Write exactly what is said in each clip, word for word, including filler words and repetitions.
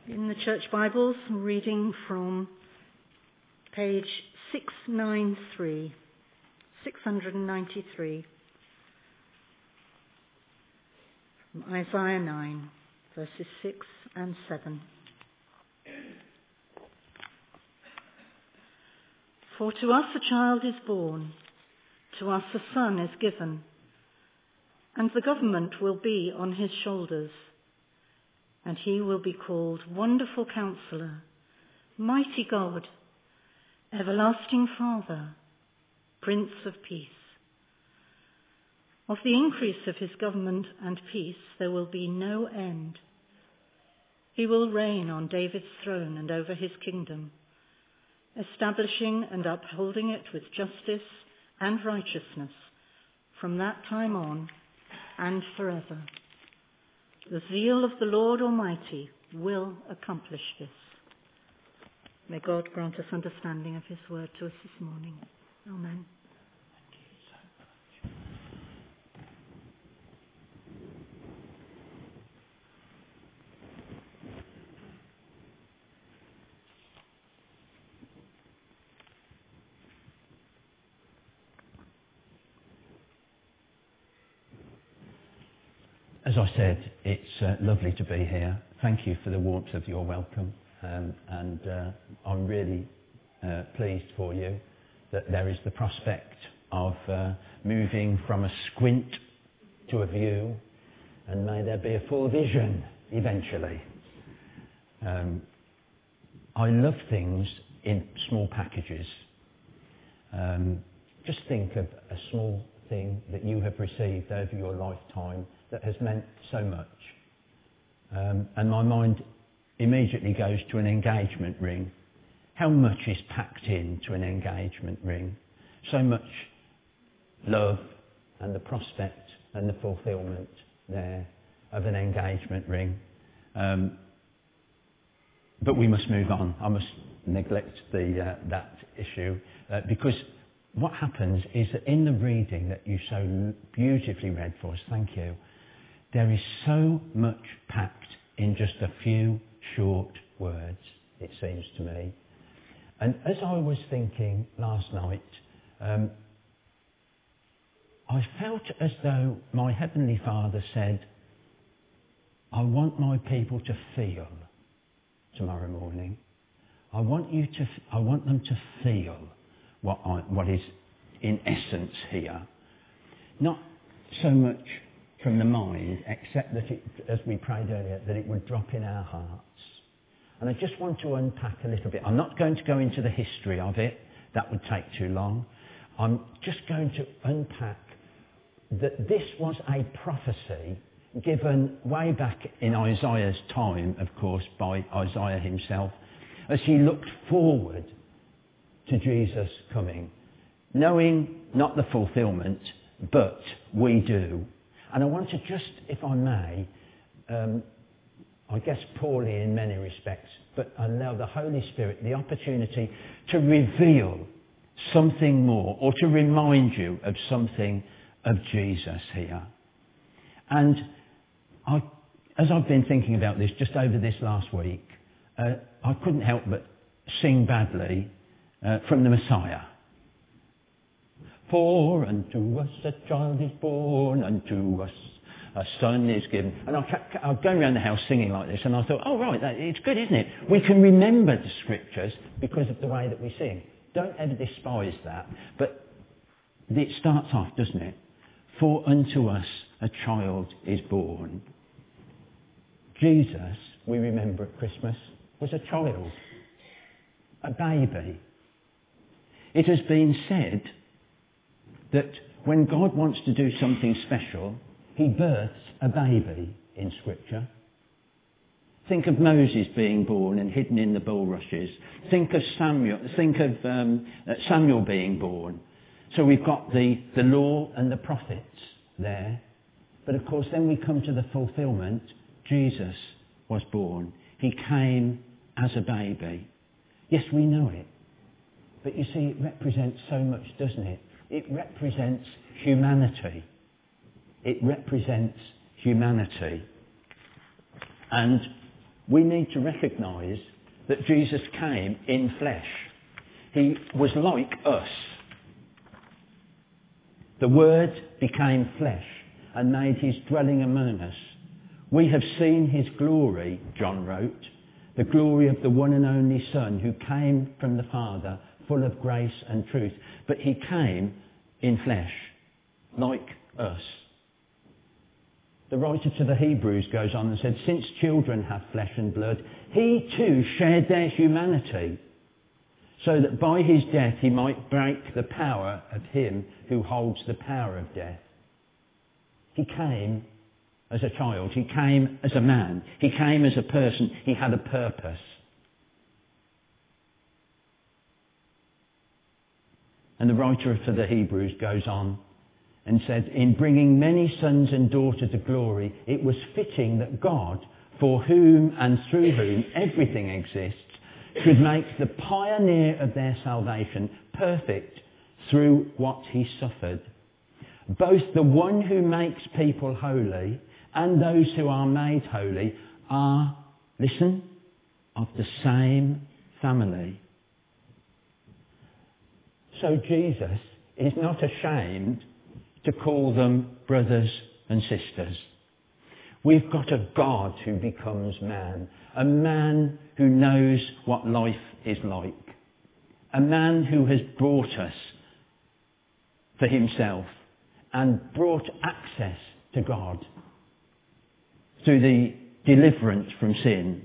In the Church Bibles, I'm reading from page six ninety-three, six ninety-three, from Isaiah nine, verses six and seven. For to us a child is born, to us a son is given, and the government will be on his shoulders. And he will be called Wonderful Counselor, Mighty God, Everlasting Father, Prince of Peace. Of the increase of his government and peace there will be no end. He will reign on David's throne and over his kingdom, establishing and upholding it with justice and righteousness from that time on and forever. The zeal of the Lord Almighty will accomplish this. May God grant us understanding of his word to us this morning. Amen. As I said, it's uh, lovely to be here. Thank you for the warmth of your welcome. Um, and uh, I'm really uh, pleased for you that there is the prospect of uh, moving from a squint to a view, and may there be a full vision eventually. Um, I love things in small packages. Um, just think of a small thing that you have received over your lifetime that has meant so much. Um, and my mind immediately goes to an engagement ring. How much is packed into an engagement ring? So much love and the prospect and the fulfilment there of an engagement ring. Um, but we must move on. I must neglect the uh, that issue uh, because what happens is that in the reading that you so beautifully read for us, thank you, there is so much packed in just a few short words, it seems to me. And as I was thinking last night, um, I felt as though my Heavenly Father said, I want my people to feel tomorrow morning. I want you to, I want them to feel what I, what is in essence here. Not so much from the mind, except that it, as we prayed earlier, that it would drop in our hearts. And I just want to unpack a little bit. I'm not going to go into the history of it. That would take too long. I'm just going to unpack that this was a prophecy given way back in Isaiah's time, of course, by Isaiah himself, as he looked forward to Jesus coming, knowing not the fulfilment, but we do. And I want to just, if I may, um, I guess poorly in many respects, but allow the Holy Spirit the opportunity to reveal something more or to remind you of something of Jesus here. And I, as I've been thinking about this just over this last week, uh, I couldn't help but sing badly uh, from the Messiah. For unto us a child is born, unto us a son is given. And I kept, I was going around the house singing like this, and I thought, oh right, that, it's good, isn't it? We can remember the scriptures because of the way that we sing. Don't ever despise that. But it starts off, doesn't it? For unto us a child is born. Jesus, we remember at Christmas, was a child, a baby. It has been said that when God wants to do something special, he births a baby in Scripture. Think of Moses being born and hidden in the bulrushes. Think of Samuel. Think of um, Samuel being born. So we've got the, the law and the prophets there. But of course, then we come to the fulfilment. Jesus was born. He came as a baby. Yes, we know it. But you see, it represents so much, doesn't it? It represents humanity. It represents humanity. And we need to recognise that Jesus came in flesh. He was like us. The Word became flesh and made his dwelling among us. We have seen his glory, John wrote, the glory of the one and only Son who came from the Father, full of grace and truth. But he came in flesh, like us. The writer to the Hebrews goes on and said, since children have flesh and blood, he too shared their humanity, so that by his death he might break the power of him who holds the power of death. He came as a child. He came as a man. He came as a person. He had a purpose. And the writer for the Hebrews goes on and said, in bringing many sons and daughters to glory, it was fitting that God, for whom and through whom everything exists, should make the pioneer of their salvation perfect through what he suffered. Both the one who makes people holy and those who are made holy are, listen, of the same family. So Jesus is not ashamed to call them brothers and sisters. We've got a God who becomes man, a man who knows what life is like, a man who has brought us for himself and brought access to God through the deliverance from sin.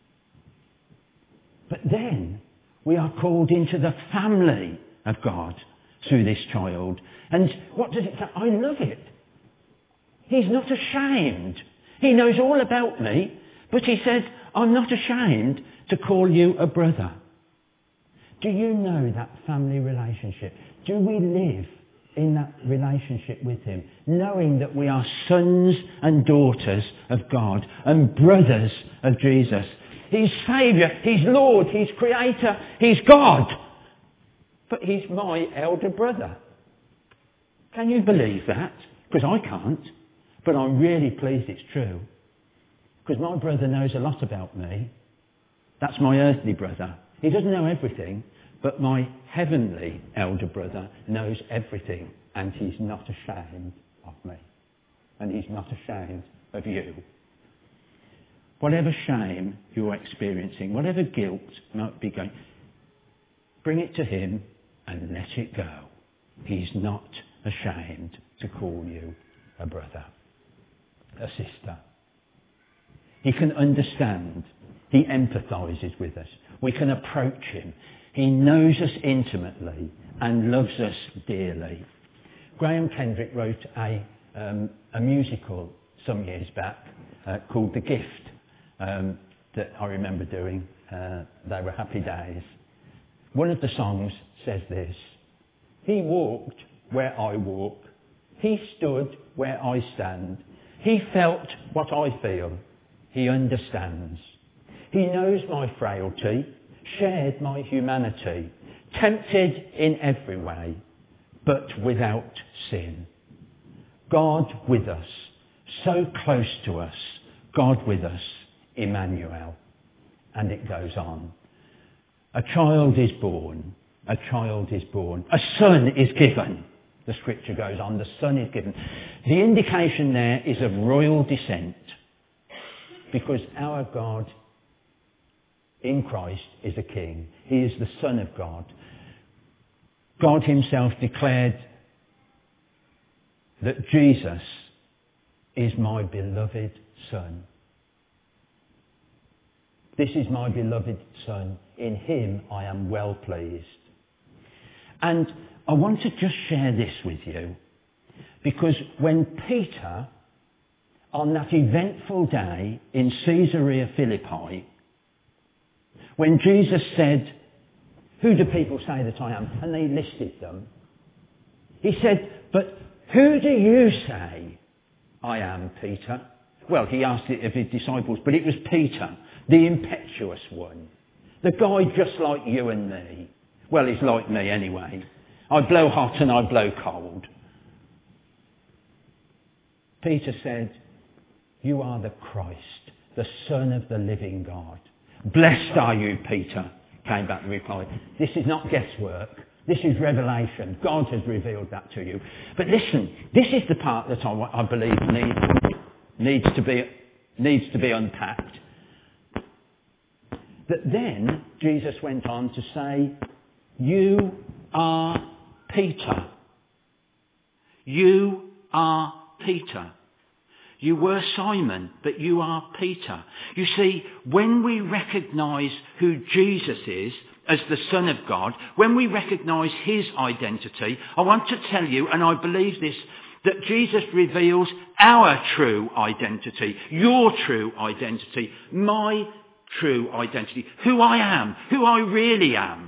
But then we are called into the family of God through this child. And what does it say? I love it. He's not ashamed. He knows all about me, but he says, I'm not ashamed to call you a brother. Do you know that family relationship? Do we live in that relationship with him, knowing that we are sons and daughters of God and brothers of Jesus? He's Saviour, he's Lord, he's Creator, he's God. But he's my elder brother. Can you believe that? Because I can't. But I'm really pleased it's true. Because my brother knows a lot about me. That's my earthly brother. He doesn't know everything, but my heavenly elder brother knows everything, and he's not ashamed of me. And he's not ashamed of you. Whatever shame you're experiencing, whatever guilt might be going, bring it to him and let it go. He's not ashamed to call you a brother, a sister. He can understand. He empathises with us. We can approach him. He knows us intimately and loves us dearly. Graham Kendrick wrote a, um, a musical some years back uh, called The Gift um, that I remember doing. Uh, they were happy days. One of the songs says this: he walked where I walk. He stood where I stand. He felt what I feel. He understands. He knows my frailty, shared my humanity, tempted in every way, but without sin. God with us, so close to us, God with us, Emmanuel. And it goes on. A child is born, a child is born, a son is given. The scripture goes on, the son is given. The indication there is of royal descent, because our God in Christ is a king. He is the Son of God. God himself declared that Jesus is my beloved Son. This is my beloved Son. In him I am well pleased. And I want to just share this with you, because when Peter, on that eventful day in Caesarea Philippi, when Jesus said, who do people say that I am? And they listed them. He said, but who do you say I am, Peter? Well, he asked it of his disciples, but it was Peter, the impetuous one. The guy just like you and me. Well, he's like me anyway. I blow hot and I blow cold. Peter said, you are the Christ, the Son of the living God. Blessed are you, Peter, came back the reply. This is not guesswork. This is revelation. God has revealed that to you. But listen, this is the part that I, I believe needs, needs, to be, needs to be unpacked. That then Jesus went on to say, you are Peter. You are Peter. You were Simon, but you are Peter. You see, when we recognise who Jesus is as the Son of God, when we recognise his identity, I want to tell you, and I believe this, that Jesus reveals our true identity, your true identity, my true identity, who I am, who I really am.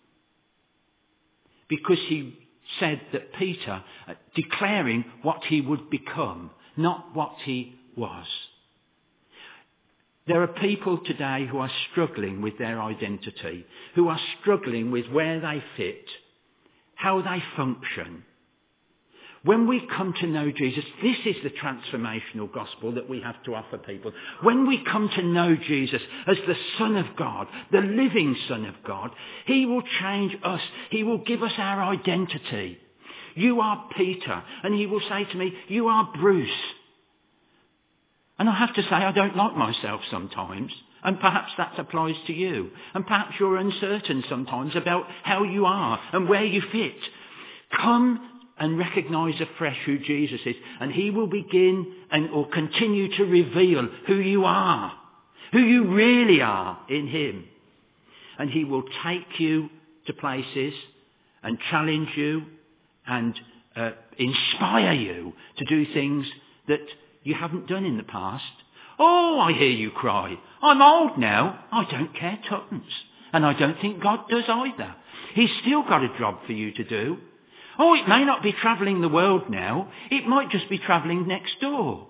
Because he said that Peter, uh, declaring what he would become, not what he was. There are people today who are struggling with their identity, who are struggling with where they fit, how they function. When we come to know Jesus, this is the transformational gospel that we have to offer people. When we come to know Jesus as the Son of God, the living Son of God, he will change us. He will give us our identity. You are Peter. And he will say to me, you are Bruce. And I have to say, I don't like myself sometimes. And perhaps that applies to you. And perhaps you're uncertain sometimes about how you are and where you fit. Come and recognise afresh who Jesus is. And he will begin and or continue to reveal who you are. Who you really are in him. And he will take you to places and challenge you and uh, inspire you to do things that you haven't done in the past. Oh, I hear you cry. I'm old now. I don't care tuppence. And I don't think God does either. He's still got a job for you to do. Oh, it may not be travelling the world now. It might just be travelling next door.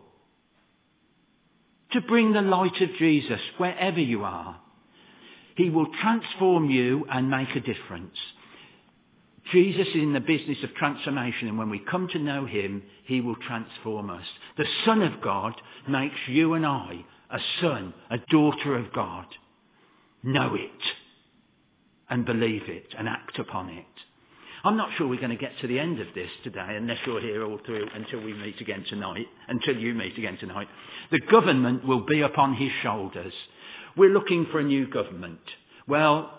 To bring the light of Jesus wherever you are. He will transform you and make a difference. Jesus is in the business of transformation, and when we come to know him, he will transform us. The Son of God makes you and I a son, a daughter of God. Know it and believe it and act upon it. I'm not sure we're going to get to the end of this today unless you're here all through until we meet again tonight, until you meet again tonight. The government will be upon his shoulders. We're looking for a new government. Well,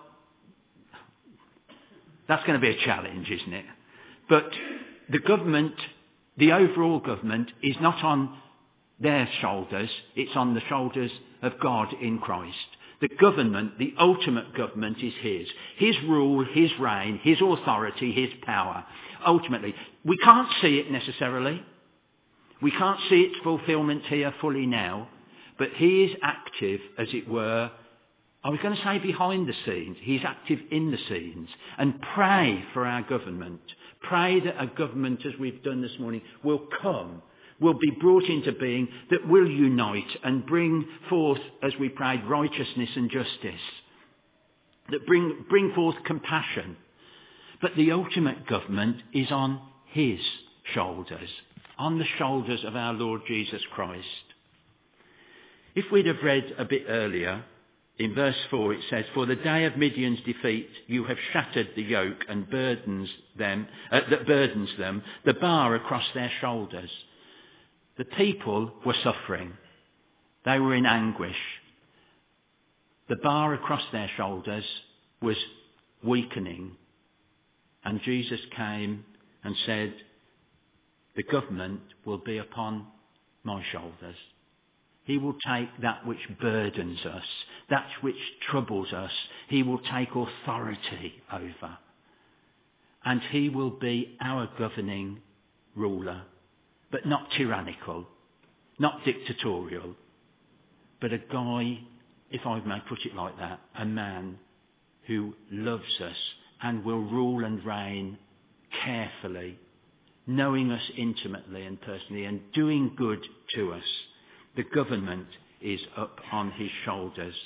that's going to be a challenge, isn't it? But the government, the overall government, is not on their shoulders. It's on the shoulders of God in Christ. The government, the ultimate government is his. His rule, his reign, his authority, his power. Ultimately, we can't see it necessarily. We can't see its fulfilment here fully now. But he is active, as it were, I was going to say behind the scenes. He's active in the scenes. And pray for our government. Pray that a government, as we've done this morning, will come, will be brought into being, that will unite and bring forth, as we prayed, righteousness and justice. That bring, bring forth compassion. But the ultimate government is on his shoulders. On the shoulders of our Lord Jesus Christ. If we'd have read a bit earlier, in verse four it says, for the day of Midian's defeat you have shattered the yoke and burdens them, uh, that burdens them, the bar across their shoulders. The people were suffering. They were in anguish. The bar across their shoulders was weakening. And Jesus came and said, the government will be upon my shoulders. He will take that which burdens us, that which troubles us. He will take authority over. And he will be our governing ruler, but not tyrannical, not dictatorial, but a guy, if I may put it like that, a man who loves us and will rule and reign carefully, knowing us intimately and personally and doing good to us. The government is up on his shoulders.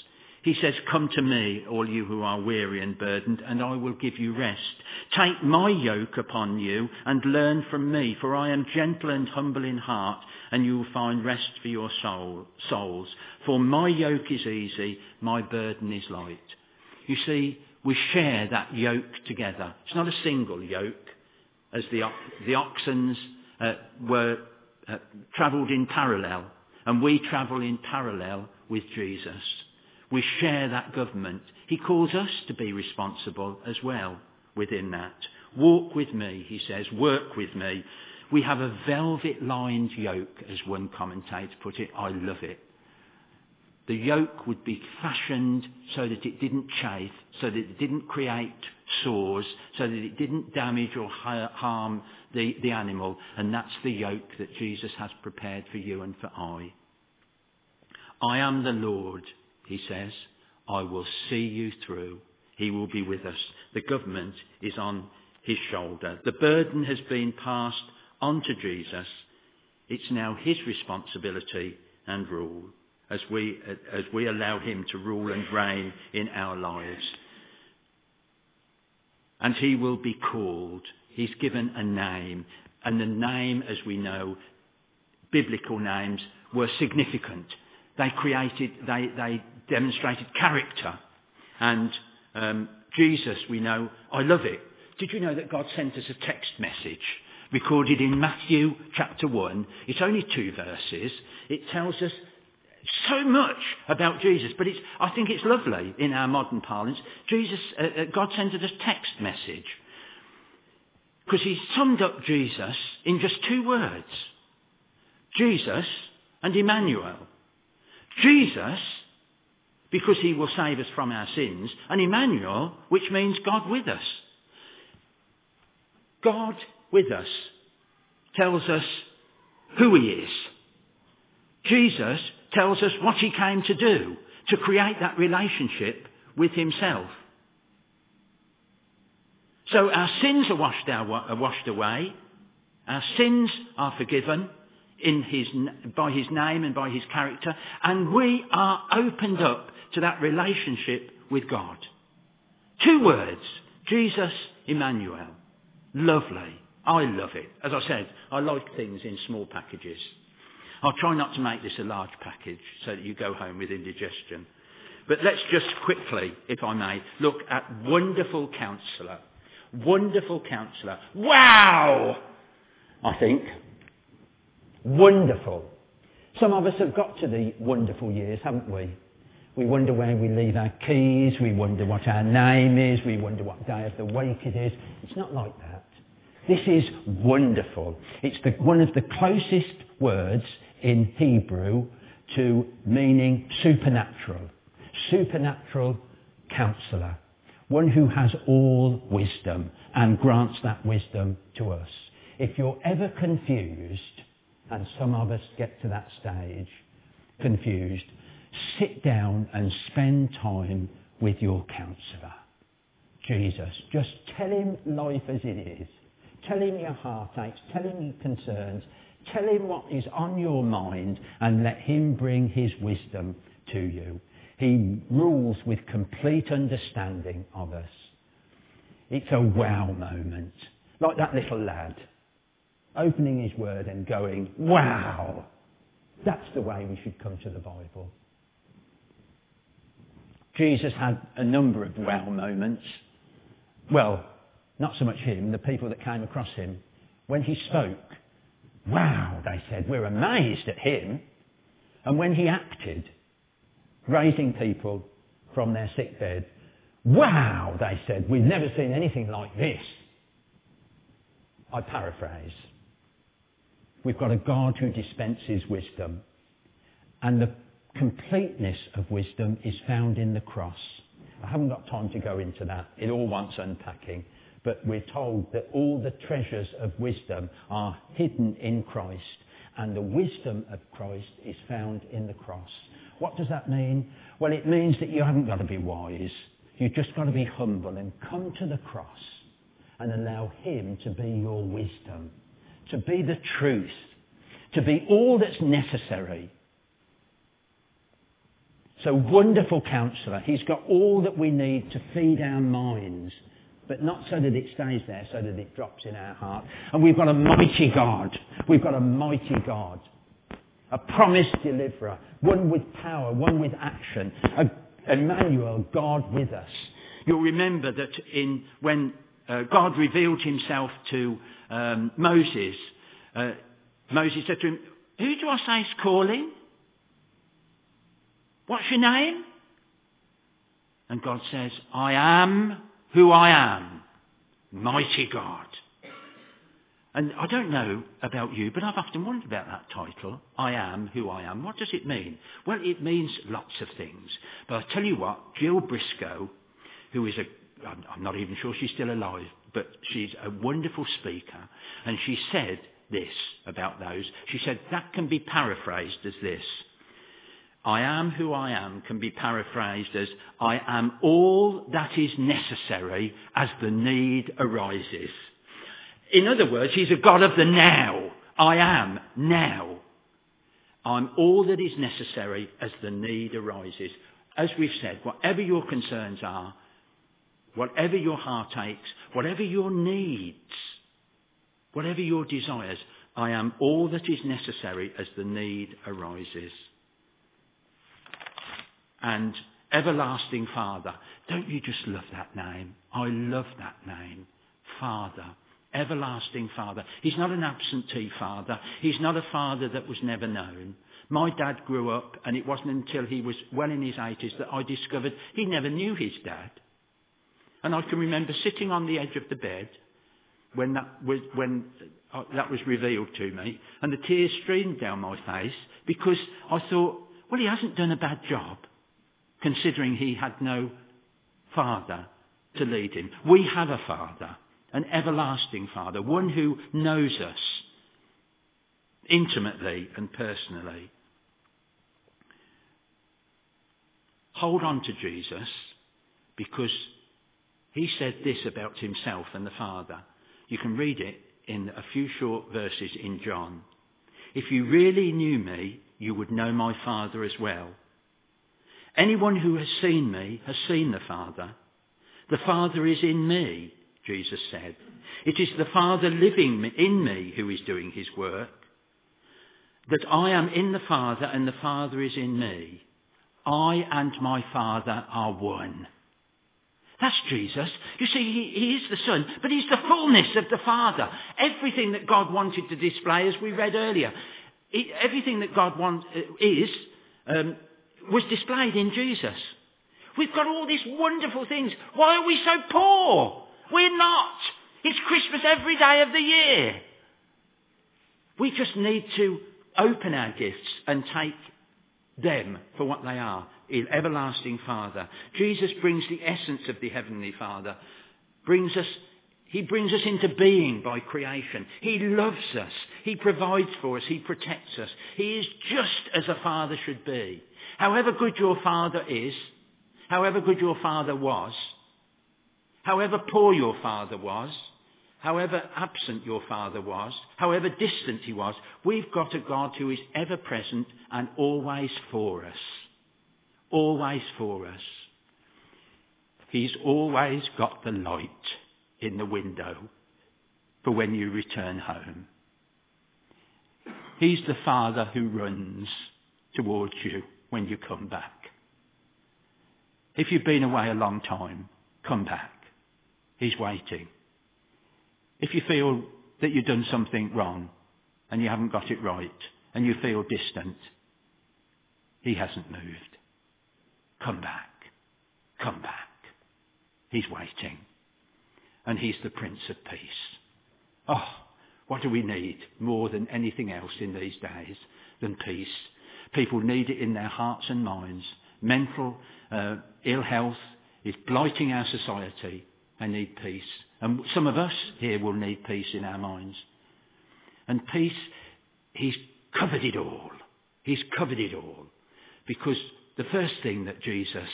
He says, come to me, all you who are weary and burdened, and I will give you rest. Take my yoke upon you and learn from me, for I am gentle and humble in heart, and you will find rest for your soul, souls. For my yoke is easy, my burden is light. You see, we share that yoke together. It's not a single yoke, as the, the oxens uh, were uh, travelled in parallel, and we travel in parallel with Jesus. We share that government. He calls us to be responsible as well within that. Walk with me, he says, work with me. We have a velvet-lined yoke, as one commentator put it. I love it. The yoke would be fashioned so that it didn't chafe, so that it didn't create sores, so that it didn't damage or harm the, the animal. And that's the yoke that Jesus has prepared for you and for I. I am the Lord, he says. I will see you through. He will be with us. The government is on his shoulder. The burden has been passed on to Jesus. It's now his responsibility and rule as we, as we allow him to rule and reign in our lives. And he will be called. He's given a name. And the name, as we know, biblical names were significant. They created, they, they demonstrated character. And um, Jesus, we know, I love it. Did you know that God sent us a text message recorded in Matthew chapter one? It's only two verses. It tells us so much about Jesus, but it's, I think it's lovely in our modern parlance. Jesus, uh, God sent us a text message because he summed up Jesus in just two words. Jesus and Emmanuel. Jesus, because he will save us from our sins, and Emmanuel, which means God with us. God with us tells us who he is. Jesus tells us what he came to do, to create that relationship with himself. So our sins are washed, our, are washed away. Our sins are forgiven in his, by his name and by his character. And we are opened up to that relationship with God. Two words. Jesus, Emmanuel. Lovely. I love it. As I said, I like things in small packages. I'll try not to make this a large package so that you go home with indigestion. But let's just quickly, if I may, look at Wonderful Counselor. Wonderful Counselor. Wow! I think. Wonderful. Some of us have got to the wonderful years, haven't we? We wonder where we leave our keys. We wonder what our name is. We wonder what day of the week it is. It's not like that. This is wonderful. It's the, one of the closest words in Hebrew to meaning supernatural. Supernatural counsellor. One who has all wisdom and grants that wisdom to us. If you're ever confused, and some of us get to that stage, confused, sit down and spend time with your counsellor, Jesus. Just tell him life as it is. Tell him your heartaches. Tell him your concerns. Tell him what is on your mind and let him bring his wisdom to you. He rules with complete understanding of us. It's a wow moment. Like that little lad opening his word and going, wow! That's the way we should come to the Bible. Jesus had a number of wow moments. Well, not so much him, the people that came across him. When he spoke, wow, they said, we're amazed at him. And when he acted, raising people from their sick bed, wow, they said, we've never seen anything like this. I paraphrase. We've got a God who dispenses wisdom. And the completeness of wisdom is found in the cross. I haven't got time to go into that. It all wants unpacking. But we're told that all the treasures of wisdom are hidden in Christ. And the wisdom of Christ is found in the cross. What does that mean? Well, it means that you haven't got to be wise. You've just got to be humble and come to the cross and allow him to be your wisdom, to be the truth, to be all that's necessary, So wonderful Counselor. He's got all that we need to feed our minds, but not so that it stays there, so that it drops in our heart. And we've got a mighty God. We've got a mighty God. A promised deliverer. One with power, one with action. A, Emmanuel, God with us. You'll remember that in when uh, God revealed himself to um, Moses, uh, Moses said to him, "Who do I say is calling? What's your name?" And God says, "I am who I am, mighty God." And I don't know about you, but I've often wondered about that title, I am who I am. What does it mean? Well, it means lots of things. But I tell you what, Jill Briscoe, who is a, I'm not even sure she's still alive, but she's a wonderful speaker, and she said this about those. She said, that can be paraphrased as this. I am who I am can be paraphrased as, I am all that is necessary as the need arises. In other words, he's a God of the now. I am now. I'm all that is necessary as the need arises. As we've said, whatever your concerns are, whatever your heart aches, whatever your needs, whatever your desires, I am all that is necessary as the need arises. And everlasting Father, don't you just love that name? I love that name, Father. Everlasting Father. He's not an absentee father. He's not a father that was never known. My dad grew up, and it wasn't until he was well in his eighties that I discovered he never knew his dad. And I can remember sitting on the edge of the bed when that was, when that was revealed to me, and the tears streamed down my face because I thought, well, he hasn't done a bad job, considering he had no father to lead him. We have a Father. An everlasting Father, one who knows us intimately and personally. Hold on to Jesus, because he said this about himself and the Father. You can read it in a few short verses in John. If you really knew me, you would know my Father as well. Anyone who has seen me has seen the Father. The Father is in me, Jesus said. It is the Father living in me who is doing his work. That I am in the Father and the Father is in me. I and my Father are one. That's Jesus. You see, he, he is the Son, but he's the fullness of the Father. Everything that God wanted to display, as we read earlier, it, everything that God want, uh, is, um, was displayed in Jesus. We've got all these wonderful things. Why are we so poor? We're not. It's Christmas every day of the year. We just need to open our gifts and take them for what they are. Everlasting Father. Jesus brings the essence of the Heavenly Father. Brings us, he brings us into being by creation. He loves us. He provides for us. He protects us. He is just as a father should be. However good your father is, however good your father was, however poor your father was, however absent your father was, however distant he was, we've got a God who is ever present and always for us. Always for us. He's always got the light in the window for when you return home. He's the Father who runs towards you when you come back. If you've been away a long time, come back. He's waiting. If you feel that you've done something wrong and you haven't got it right and you feel distant, he hasn't moved. Come back. Come back. He's waiting. And he's the Prince of Peace. Oh, what do we need more than anything else in these days than peace? People need it in their hearts and minds. Mental uh, ill health is blighting our society. They need peace. And some of us here will need peace in our minds. And peace, he's covered it all. He's covered it all. Because the first thing that Jesus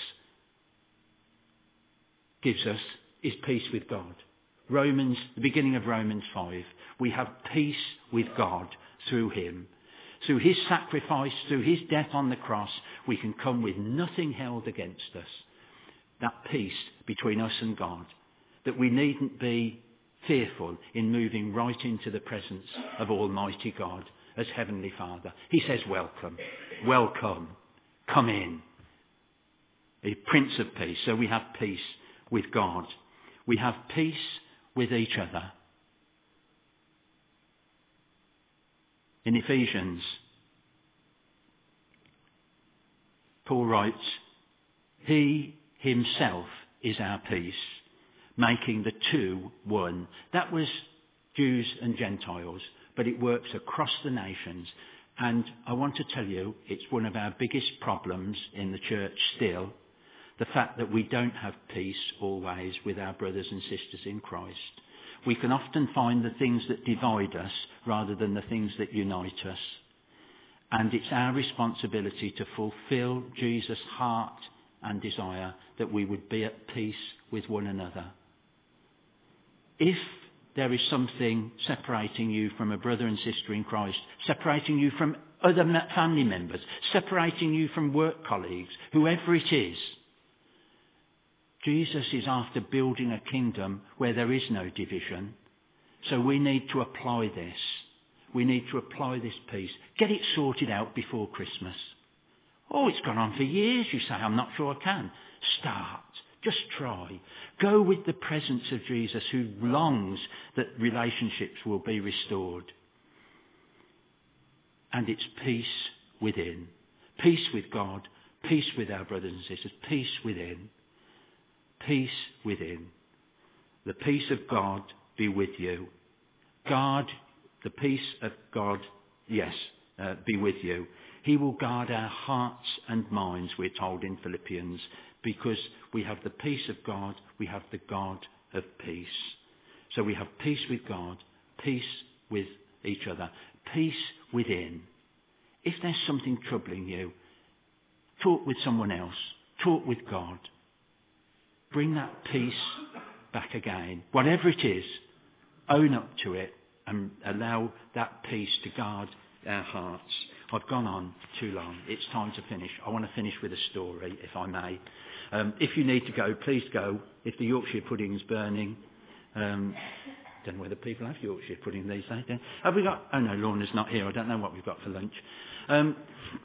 gives us is peace with God. Romans, the beginning of Romans five. We have peace with God through him. Through his sacrifice, through his death on the cross, we can come with nothing held against us. That peace between us and God. That we needn't be fearful in moving right into the presence of Almighty God as Heavenly Father. He says, welcome, welcome, come in. A Prince of Peace. So we have peace with God. We have peace with each other. In Ephesians, Paul writes, he himself is our peace, making the two one. That was Jews and Gentiles, but it works across the nations. And I want to tell you, it's one of our biggest problems in the church still, the fact that we don't have peace always with our brothers and sisters in Christ. We can often find the things that divide us rather than the things that unite us. And it's our responsibility to fulfill Jesus' heart and desire that we would be at peace with one another. If there is something separating you from a brother and sister in Christ, separating you from other family members, separating you from work colleagues, whoever it is, Jesus is after building a kingdom where there is no division. So we need to apply this. We need to apply this peace. Get it sorted out before Christmas. Oh, it's gone on for years, you say. I'm not sure I can. Start. Just try. Go with the presence of Jesus who longs that relationships will be restored. And it's peace within. Peace with God. Peace with our brothers and sisters. Peace within. Peace within. The peace of God be with you. Guard the peace of God, yes, uh, be with you. He will guard our hearts and minds, we're told in Philippians, because we have the peace of God, we have the God of peace. So we have peace with God, peace with each other, peace within. If there's something troubling you, talk with someone else, talk with God. Bring that peace back again. Whatever it is, own up to it and allow that peace to guard our hearts. I've gone on too long. It's time to finish. I want to finish with a story, if I may. Um, if you need to go, please go. If the Yorkshire pudding's burning, um, I don't know whether people have Yorkshire pudding these days. Have we got? Oh no, Lorna's not here. I don't know what we've got for lunch. Um,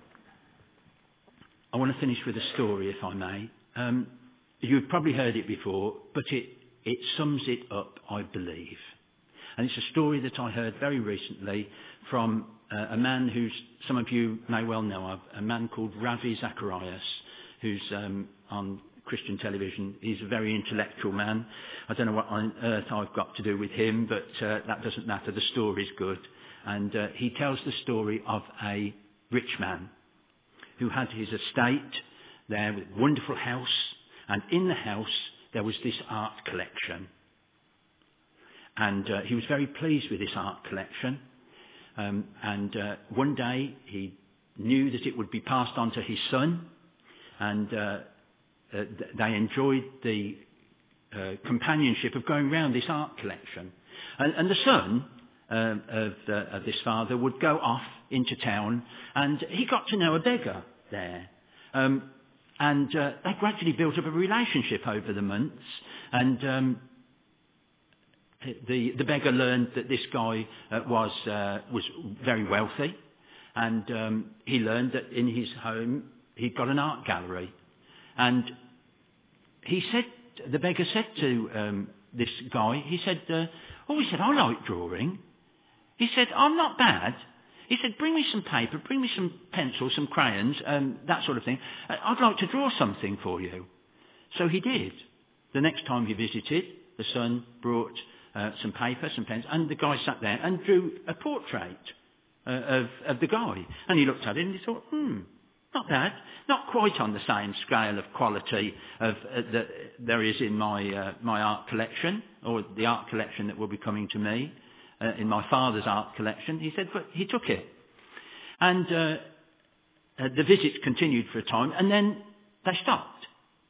I want to finish with a story, if I may. Um, You've probably heard it before, but it, it sums it up, I believe. And it's a story that I heard very recently from uh, a man who some of you may well know of, a man called Ravi Zacharias, who's um, on Christian television. He's a very intellectual man. I don't know what on earth I've got to do with him, but uh, that doesn't matter. The story's good. And uh, he tells the story of a rich man who had his estate there with a wonderful house. And in the house, there was this art collection. And uh, he was very pleased with this art collection. Um, and uh, one day, he knew that it would be passed on to his son. And uh, uh, th- they enjoyed the uh, companionship of going round this art collection. And, and the son uh, of, uh, of this father would go off into town. And he got to know a beggar there. Um, And uh, they gradually built up a relationship over the months. And um, the the beggar learned that this guy uh, was uh, was very wealthy, and um, he learned that in his home he'd got an art gallery. And he said, the beggar said to um, this guy, he said, uh, "Oh, he said, I like drawing." He said, "I'm not bad." He said, "Bring me some paper, bring me some pencils, some crayons, um, that sort of thing. I'd like to draw something for you." So he did. The next time he visited, the son brought uh, some paper, some pens, and the guy sat there and drew a portrait uh, of, of the guy. And he looked at it and he thought, hmm, not bad. Not quite on the same scale of quality of, uh, that there is in my, uh, my art collection, or the art collection that will be coming to me. Uh, in my father's art collection. He said, but he took it. And uh, uh, the visits continued for a time, and then they stopped.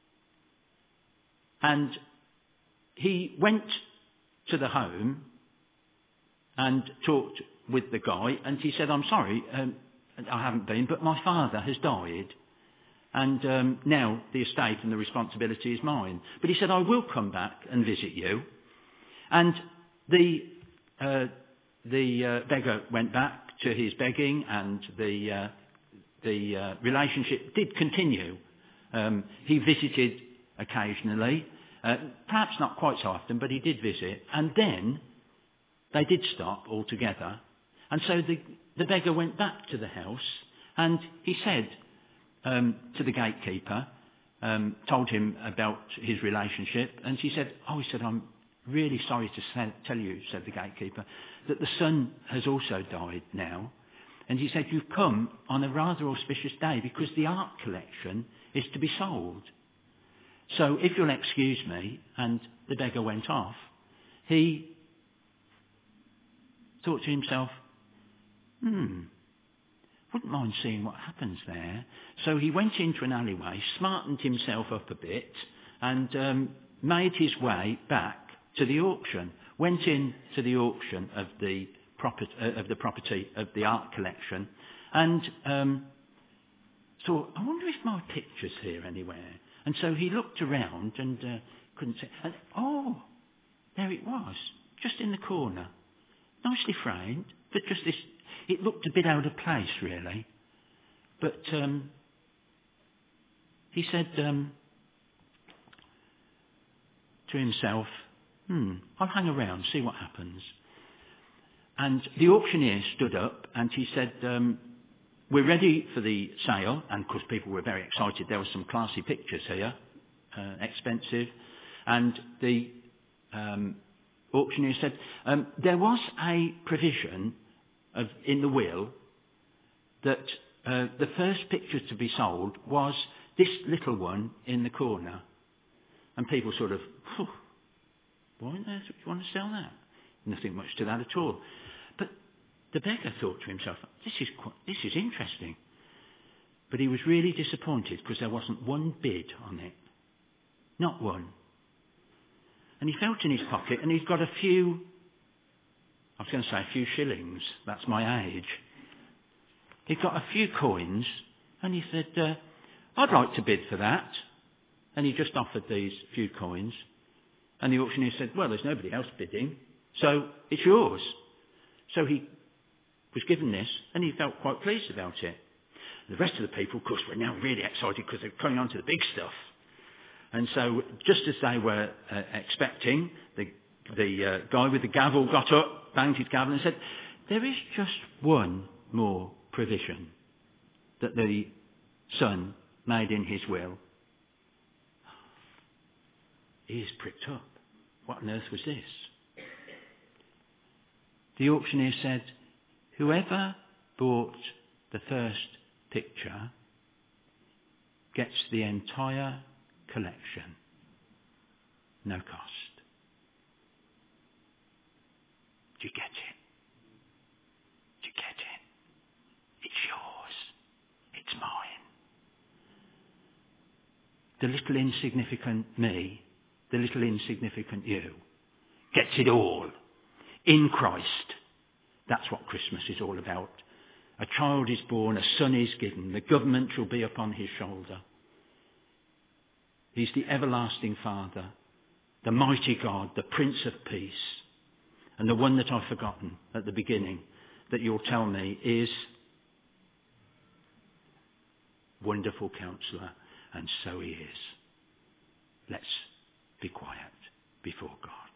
And he went to the home and talked with the guy, and he said, "I'm sorry, um, I haven't been, but my father has died. And um, now the estate and the responsibility is mine. But he said, I will come back and visit you. And the uh, the uh, beggar went back to his begging, and the uh, the uh, relationship did continue. Um, he visited occasionally, uh, perhaps not quite so often, but he did visit. And then they did stop altogether. And so the, the beggar went back to the house, and he said um, to the gatekeeper, um, told him about his relationship, and she said, oh, he said, I'm really sorry to say, tell you, said the gatekeeper, that the son has also died now. And he said, you've come on a rather auspicious day because the art collection is to be sold. So if you'll excuse me, and the beggar went off, he thought to himself, hmm, wouldn't mind seeing what happens there. So he went into an alleyway, smartened himself up a bit, and um, made his way back to the auction. Went in to the auction of the property, uh, of the property of the art collection, and um, thought, I wonder if my picture's here anywhere. And so he looked around and uh, couldn't see. And oh, there it was, just in the corner, nicely framed, but just this. It looked a bit out of place, really. But um, he said um, to himself, hmm, I'll hang around, see what happens. And the auctioneer stood up and he said, um, we're ready for the sale. And of course people were very excited. There were some classy pictures here, uh, expensive. And the um, auctioneer said, um, there was a provision of, in the will that uh, the first picture to be sold was this little one in the corner. And people sort of, why on earth would you want to sell that? Nothing much to that at all. But the beggar thought to himself, this is quite, this is interesting. But he was really disappointed because there wasn't one bid on it. Not one. And he felt in his pocket and he's got a few, I was going to say a few shillings. That's my age. He got a few coins and he said, uh, I'd like to bid for that. And he just offered these few coins. And the auctioneer said, well, there's nobody else bidding, so it's yours. So he was given this, and he felt quite pleased about it. The rest of the people, of course, were now really excited because they were coming on to the big stuff. And so just as they were uh, expecting, the, the uh, guy with the gavel got up, banged his gavel and said, there is just one more provision that the son made in his will. Ears pricked up. What on earth was this? The auctioneer said, whoever bought the first picture gets the entire collection. No cost. Do you get it? Do you get it? It's yours. It's mine. The little insignificant me, the little insignificant you, gets it all in Christ. That's what Christmas is all about. A child is born, a son is given, the government shall be upon his shoulder. He's the everlasting Father, the mighty God, the Prince of Peace, and the one that I've forgotten at the beginning that you'll tell me is Wonderful Counselor, and so he is. Let's be quiet before God.